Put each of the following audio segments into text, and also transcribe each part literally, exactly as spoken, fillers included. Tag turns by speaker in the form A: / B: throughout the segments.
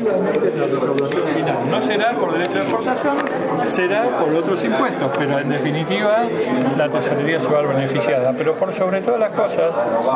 A: efectivamente la recaudación final no será por derecho de exportación, será por otros impuestos, pero en definitiva la tesorería se va a ver beneficiada. Pero por sobre todas las cosas,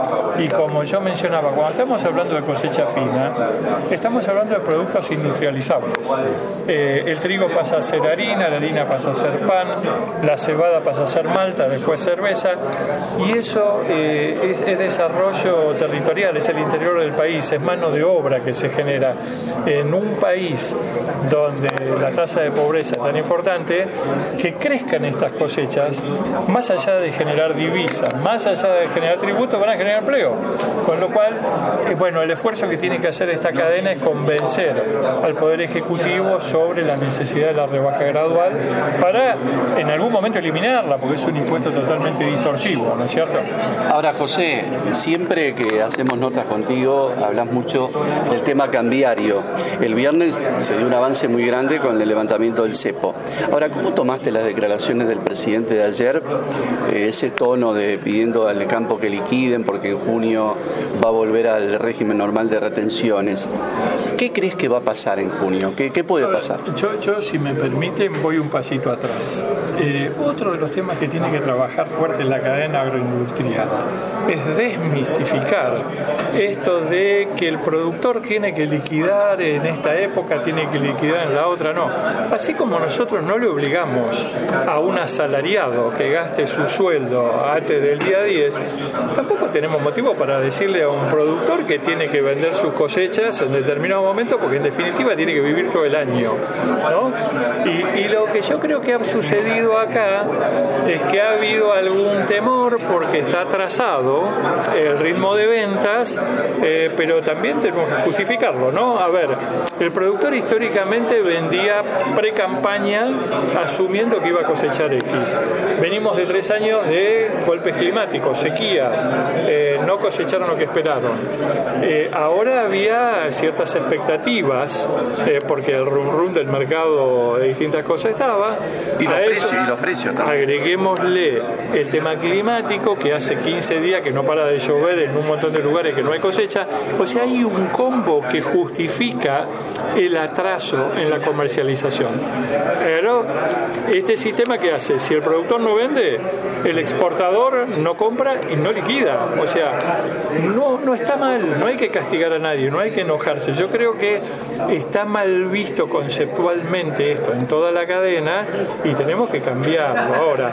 A: y como yo mencionaba, cuando estamos hablando de cosecha fina, estamos hablando de productos industrializables. Eh, el trigo pasa a ser harina, la harina pasa a ser pan, la cebada pasa a ser malta, después cerveza, y eso eh, es, es desarrollo territorial, es el interior del país, es mano de obra que se genera en un país donde la tasa de pobreza es tan importante. Que crezcan estas cosechas, más allá de generar divisas, más allá de generar tributos, van a generar empleo, con lo cual, eh, bueno, el esfuerzo que tiene que hacer esta cadena es convencer al Poder Ejecutivo sobre la necesidad de la rebaja gradual para en algún momento eliminarla, porque es un impuesto totalmente distorsivo, ¿no es cierto?
B: Ahora, José, siempre que hacemos notas contigo hablas mucho del tema cambiario. El viernes se dio un avance muy grande con el levantamiento del cepo. Ahora, ¿cómo tomaste las declaraciones del presidente de ayer? Eh, ese tono de pidiendo al campo que liquiden porque en junio va a volver al régimen normal de retenciones. ¿Qué crees que va a pasar en junio? ¿Qué, qué puede pasar?
A: Yo, yo, si me permiten, voy un pasito atrás. Eh, otro de los temas que tiene que trabajar fuerte en la cadena agroindustrial es desmistificar esto de que el productor tiene que liquidar en esta época, tiene que liquidar en la otra, no. Así como nosotros no le obligamos a un asalariado que gaste su sueldo antes del día diez, tampoco tenemos motivo para decirle a un productor que tiene que vender sus cosechas en determinado momento, porque en definitiva tiene que vivir todo el año, ¿no? Y, y lo que yo creo que ha sucedido acá es que ha habido algún temor porque está atrasado el ritmo de ventas, eh, pero también tenemos que justificarlo, ¿no? A ver, el productor históricamente vendía pre-campaña asumiendo que iba a cosechar X. Venimos de tres años de golpes climáticos, sequías, eh, no cosecharon lo que esperaron. Eh, ahora había ciertas expectativas, eh, porque el rum rum del mercado de distintas cosas estaba.
B: Y los precios, y los precios también.
A: Agreguémosle el tema climático, que hace quince días que no para de llover en un montón de lugares que no hay cosecha. O sea, hay un combo que justifica el atraso en la comercialización. Pero este sistema, ¿qué hace? Si el productor no vende, el exportador no compra y no liquida. O sea, no, no está mal, no hay que castigar a nadie, no hay que enojarse. Yo creo que está mal visto conceptualmente esto en toda la cadena y tenemos que cambiarlo. Ahora,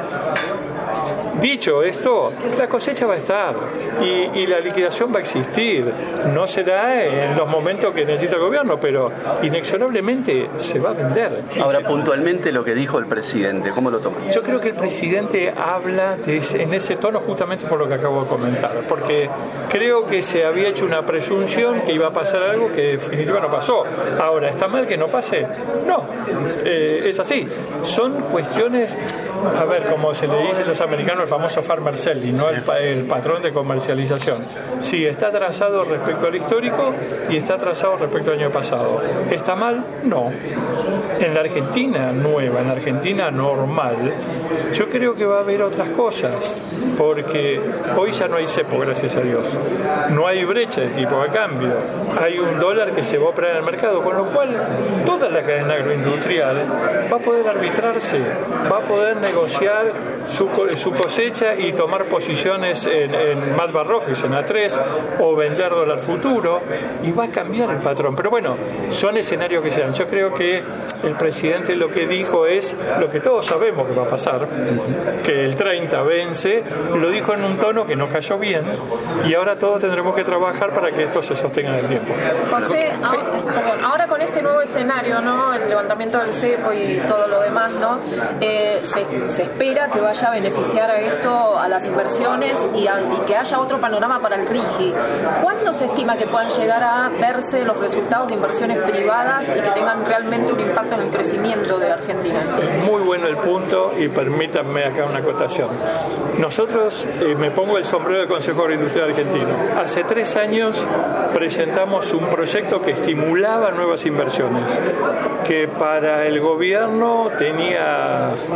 A: dicho esto, la cosecha va a estar y, y la liquidación va a existir. No será en los momentos que necesita el gobierno, pero inexorablemente se va a vender.
B: Ahora, puntualmente lo que dijo el presidente, ¿cómo lo tomas?
A: Yo creo que el presidente habla de ese, en ese tono justamente por lo que acabo de comentar, porque creo que se había hecho una presunción que iba a pasar algo que definitivamente no pasó. Ahora, ¿está mal que no pase? No, eh, es así. Son cuestiones, a ver, como se le dice a los americanos, el famoso farmer selling, ¿no? el, el patrón de comercialización. Sí, está atrasado respecto al histórico y está atrasado respecto al año pasado. ¿Está mal? No. En la Argentina nueva, en la Argentina normal, yo creo que va a haber otras cosas, porque hoy ya no hay cepo, gracias a Dios. No hay brecha de tipo de cambio. Hay un dólar que se va a operar en el mercado, con lo cual toda la cadena agroindustrial va a poder arbitrarse, va a poder negociar su, su cosecha y tomar posiciones en, en Mat Barrofes, en A tres, o vender dólar futuro, y va a cambiar el patrón. Pero bueno, son escenarios que se dan. Yo creo que el presidente lo que dijo es lo que todos sabemos que va a pasar, que el treinta vence, lo dijo en un tono que nos cayó bien, y ahora todos tendremos que trabajar para que esto se sostenga en el tiempo.
C: José, ahora, ahora con este nuevo escenario, ¿no? El levantamiento del cepo y todo lo demás, ¿no? Eh, se, se espera que vaya a beneficiar a esto, a las inversiones y, a, y que haya otro panorama para el RIGI. ¿Cuándo se estima que puedan llegar a verse los resultados de inversiones privadas y que tengan realmente un impacto en el crecimiento de Argentina?
A: Muy bueno el punto, y permítanme acá una acotación. Nosotros, eh, me pongo el sombrero del Consejo Agroindustrial Argentino. Hace tres años presentamos un proyecto que estimulaba nuevas inversiones, que para el gobierno tenía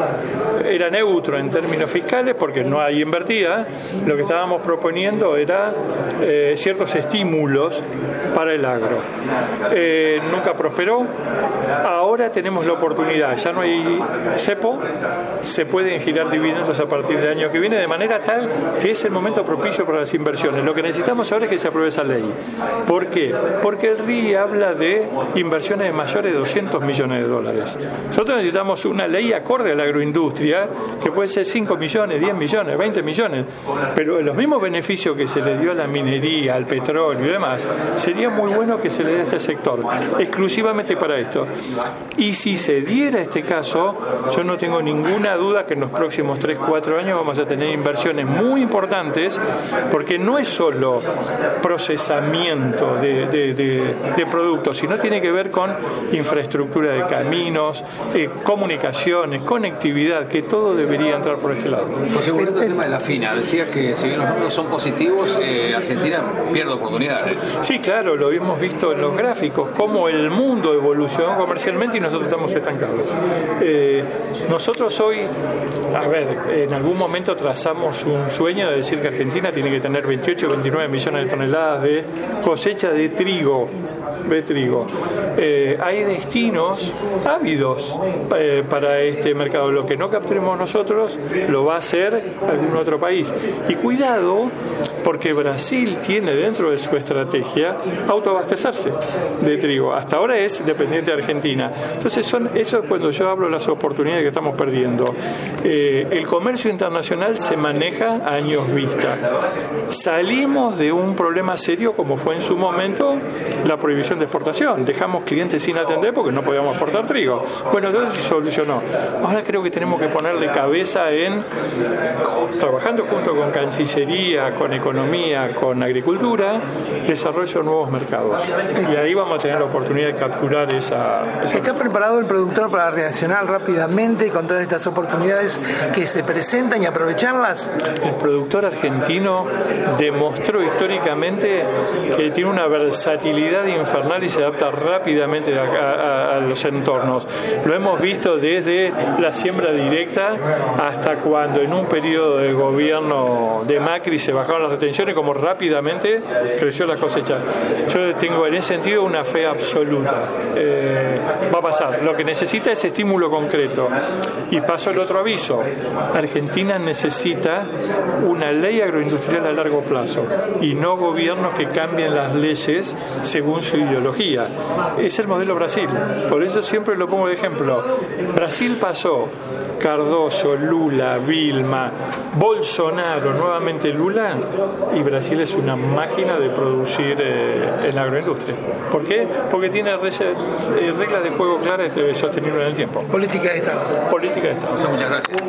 A: era neutro en términos fiscales porque no hay invertida. Lo que estábamos proponiendo era eh, ciertos estímulos para el agro. Eh, nunca prosperó. Ahora tenemos la oportunidad, ya no hay cepo, se pueden girar dividendos a partir del año que viene, de manera tal que es el momento propicio para las inversiones. Lo que necesitamos ahora es que se apruebe esa ley. ¿Por qué? Porque el R I habla de inversiones de mayores de doscientos millones de dólares. Nosotros necesitamos una ley acorde a la agroindustria, que puede ser cinco millones, diez millones, veinte millones, pero los mismos beneficios que se le dio a la minería, al petróleo y demás, sería muy bueno que se le dé a este sector, exclusivamente para esto. Y si se diera este caso, yo no tengo ninguna duda que en los próximos tres, cuatro años vamos a tener inversiones muy importantes, porque no es solo procesamiento de, de, de, de productos, sino tiene que ver con infraestructura de caminos, eh, comunicaciones, conectividad, que todo debería entrar por este lado.
D: José, volviendo al tema de la FINA, decías que si bien los números son positivos, eh, Argentina pierde oportunidades.
A: Sí, claro, lo hemos visto en los gráficos, cómo el mundo evolucionó comercialmente y nosotros estamos estancados. Eh, nosotros hoy, a ver, en algún momento trazamos un sueño de decir que Argentina tiene que tener veintiocho o veintinueve millones de toneladas de cosecha de trigo. De trigo. Eh, hay destinos ávidos eh, para este mercado. Lo que no capturemos nosotros lo va a hacer algún otro país. Y cuidado, porque Brasil tiene dentro de su estrategia autoabastecerse de trigo. Hasta ahora es dependiente de Argentina. Entonces son eso es cuando yo hablo de las oportunidades que estamos perdiendo. Eh, el comercio internacional se maneja a años vista. Salimos de un problema serio como fue en su momento la prohibición de exportación. Dejamos clientes sin atender porque no podíamos exportar trigo. Bueno, entonces se solucionó. Ahora creo que tenemos que ponerle cabeza en, trabajando junto con Cancillería, con Economía, con Agricultura, desarrollo de nuevos mercados. Y ahí vamos a tener la oportunidad de capturar esa... esa...
E: ¿Está preparado el productor para reaccionar rápidamente con todas estas oportunidades que se presentan y aprovecharlas?
A: El productor argentino demostró históricamente que tiene una versatilidad infernal y se adapta rápidamente a, a, a los entornos. Lo hemos visto desde la siembra directa hasta cuando en un periodo de gobierno de Macri se bajaron las retenciones, como rápidamente creció la cosecha. Yo tengo en ese sentido una fe absoluta. Eh, va a pasar. Lo que necesita es estímulo concreto. Y paso el otro aviso. Argentina necesita una ley agroindustrial a largo plazo y no gobiernos que cambien las leyes según su ideología. Es el modelo Brasil. Por eso siempre lo pongo de ejemplo. Brasil pasó Cardoso, Lula, Vilma, Bolsonaro, nuevamente Lula, y Brasil es una máquina de producir eh, en la agroindustria. ¿Por qué? Porque tiene reglas de juego claras y sostenible en el tiempo.
E: Política de Estado.
A: Política de Estado.
D: Muchas gracias.